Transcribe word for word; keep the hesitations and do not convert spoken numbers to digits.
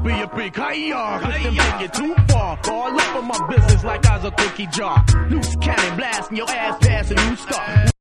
be a big hi-yah. Cause them take it too far. All up on my business like I was a cookie jar. Loose cannon blasting your ass past a new star.